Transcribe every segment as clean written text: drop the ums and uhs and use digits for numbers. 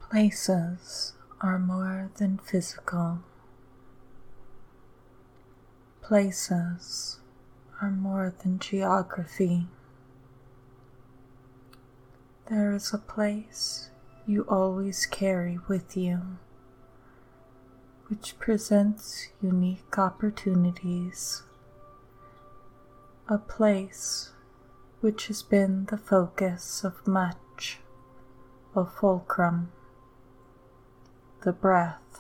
Places are more than physical. Places are more than geography. There is a place you always carry with you, which presents unique opportunities. A place which has been the focus of much, a fulcrum. The breath.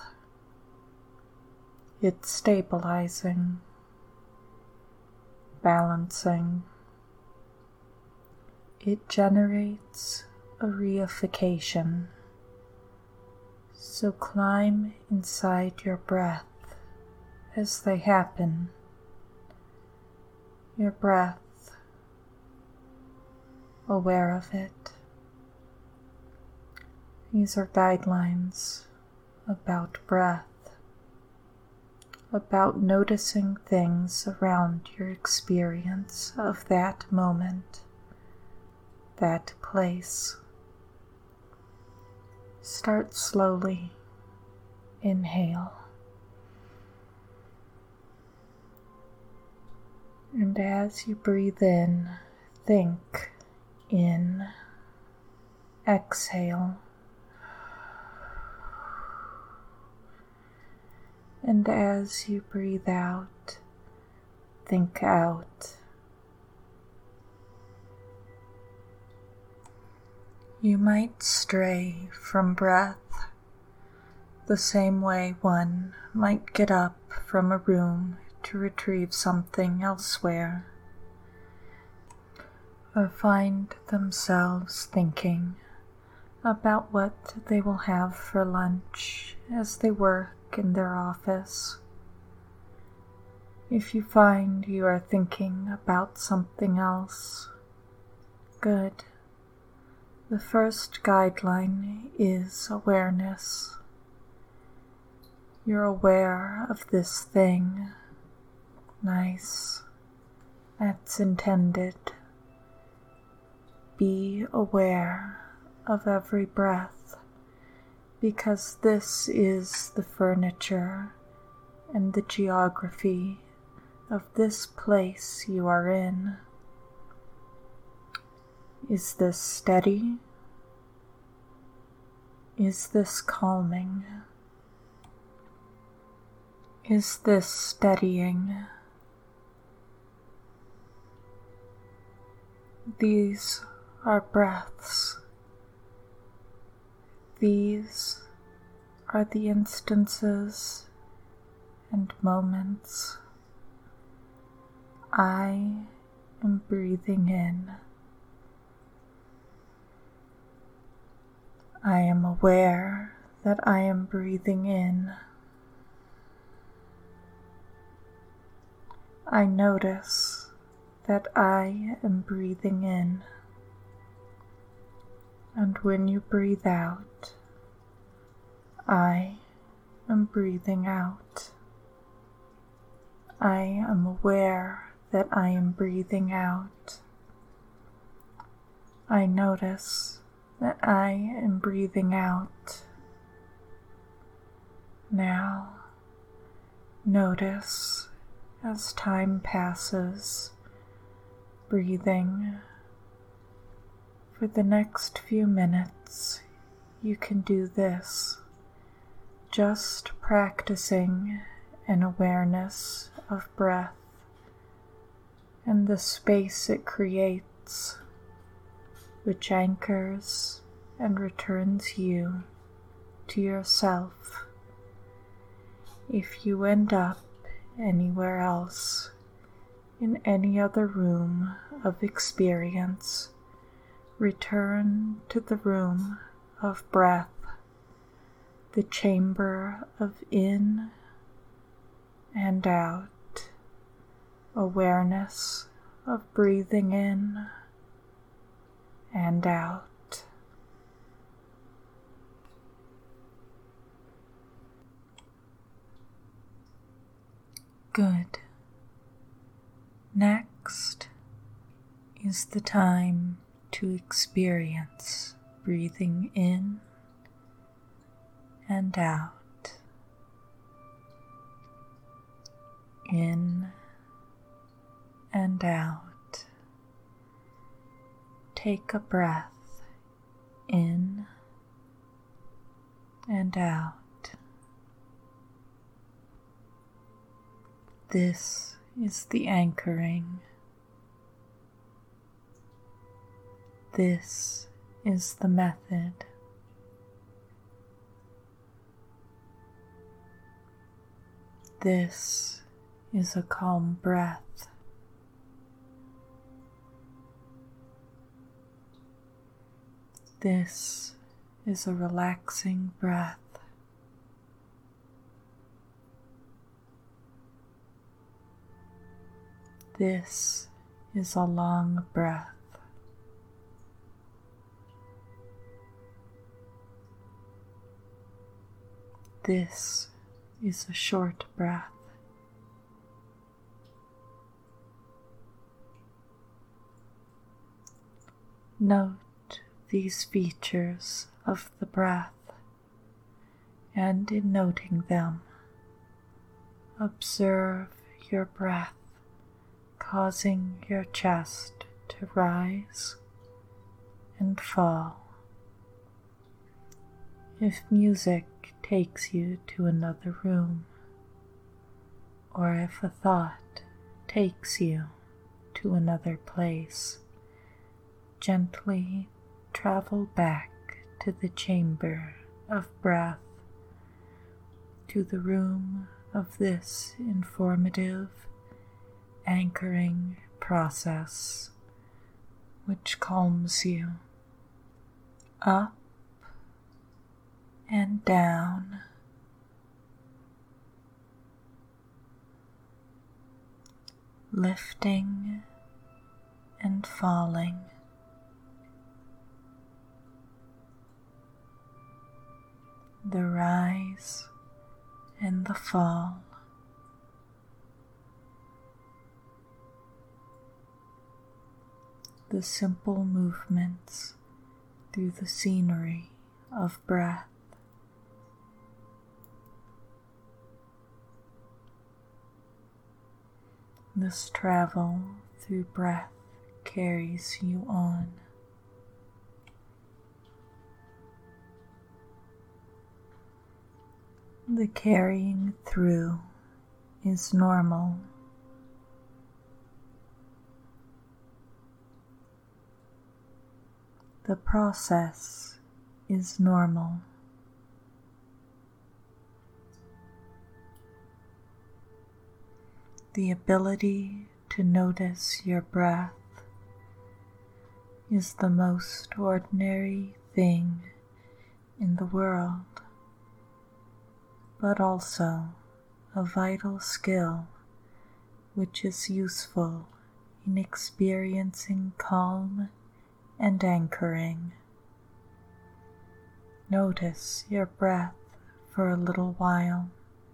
It's stabilizing, balancing. It generates a reification. So climb inside your breath as they happen. Your breath, aware of it. These are guidelines about breath, about noticing things around your experience of that moment, that place. Start slowly. Inhale. And as you breathe in, think in. Exhale. And as you breathe out, think out. You might stray from breath the same way one might get up from a room to retrieve something elsewhere, or find themselves thinking about what they will have for lunch as they work in their office. If you find you are thinking about something else, good. The first guideline is awareness. You're aware of this thing. Nice. That's intended. Be aware of every breath, because this is the furniture and the geography of this place you are in. Is this steady? Is this calming? Is this steadying? These are breaths. These are the instances and moments. I am breathing in. I am aware that I am breathing in. I notice that I am breathing in. And when you breathe out, I am breathing out. I am aware that I am breathing out. I notice that I am breathing out. Now, notice as time passes, breathing. For the next few minutes, you can do this, just practicing an awareness of breath and the space it creates, which anchors and returns you to yourself. If you end up anywhere else, in any other room of experience, return to the room of breath, the chamber of in and out, awareness of breathing in and out. Good. Next is the time to experience breathing in and out. In and out. Take a breath in and out. This is the anchoring. This is the method. This is a calm breath. This is a relaxing breath. This is a long breath. This is a short breath. Note these features of the breath, and in noting them, observe your breath causing your chest to rise and fall. If music takes you to another room, or if a thought takes you to another place, gently travel back to the chamber of breath, to the room of this informative, anchoring process, which calms you up and down, lifting and falling, the rise and the fall. The simple movements through the scenery of breath. This travel through breath carries you on. The carrying through is normal. The process is normal. The ability to notice your breath is the most ordinary thing in the world, but also a vital skill which is useful in experiencing calm and anchoring. Notice your breath for a little while,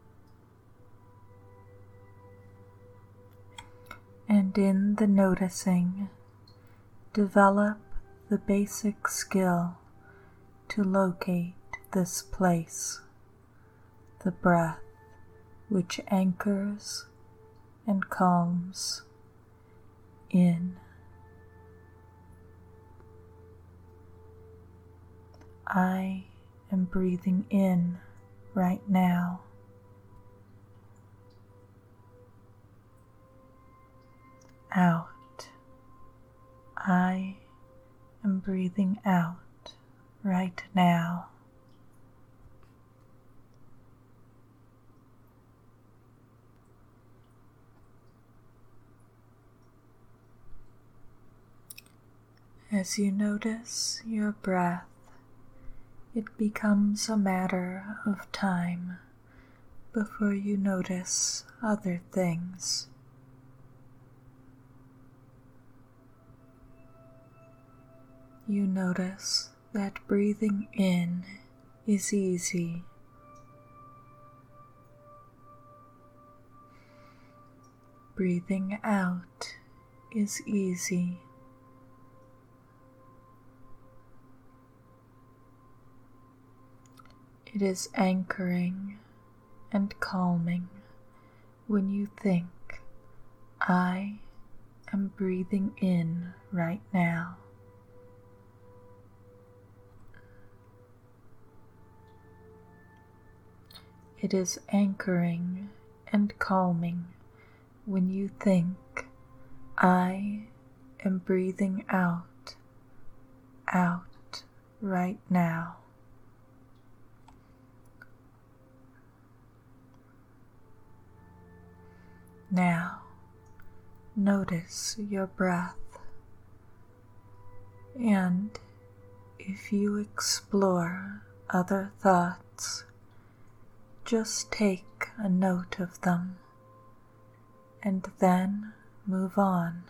and in the noticing, develop the basic skill to locate this place, the breath which anchors and calms in. I am breathing in right now. Out. I am breathing out right now. As you notice your breath, it becomes a matter of time before you notice other things. You notice that breathing in is easy. Breathing out is easy. It is anchoring and calming when you think, I am breathing in right now. It is anchoring and calming when you think, I am breathing out right now. Now, notice your breath, and if you explore other thoughts, just take a note of them and then move on.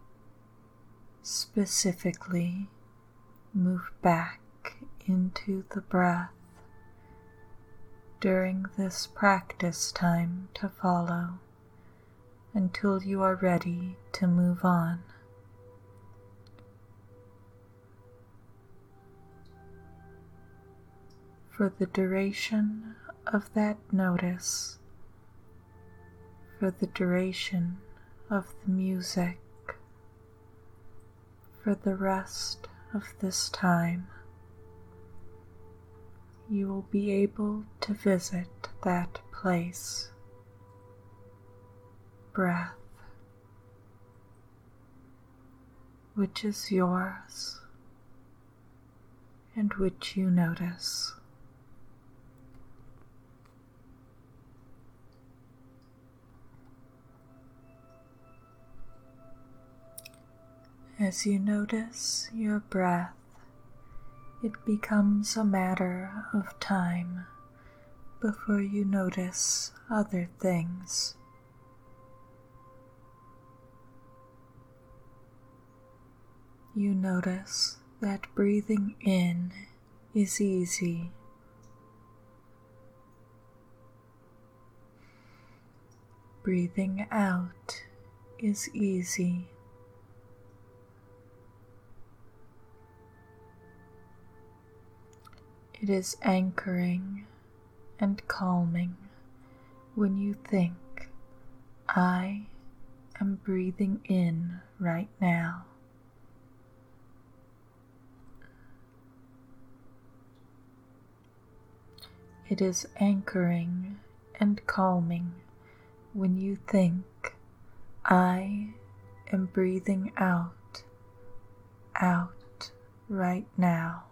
Specifically, move back into the breath during this practice time to follow until you are ready to move on. For the duration of that notice, for the duration of the music, for the rest of this time, you will be able to visit that place, breath, which is yours and which you notice. As you notice your breath, it becomes a matter of time before you notice other things. You notice that breathing in is easy. Breathing out is easy. It is anchoring and calming when you think, I am breathing in right now. It is anchoring and calming when you think, I am breathing out right now.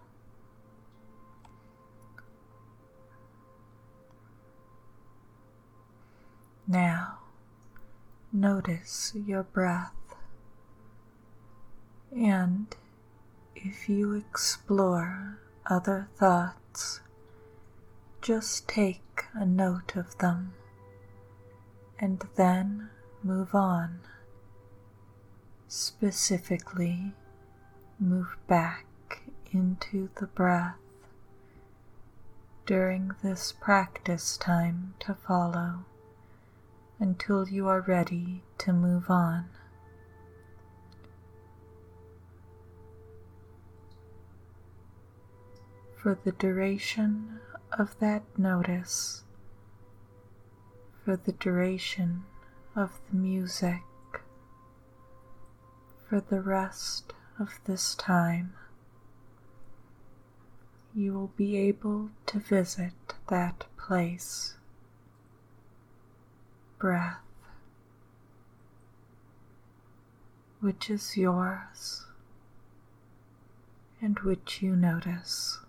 Now, notice your breath, and if you explore other thoughts, just take a note of them and then move on. Specifically, move back into the breath during this practice time to follow until you are ready to move on. For the duration of that notice, for the duration of the music, for the rest of this time, you will be able to visit that place, breath, which is yours and which you notice.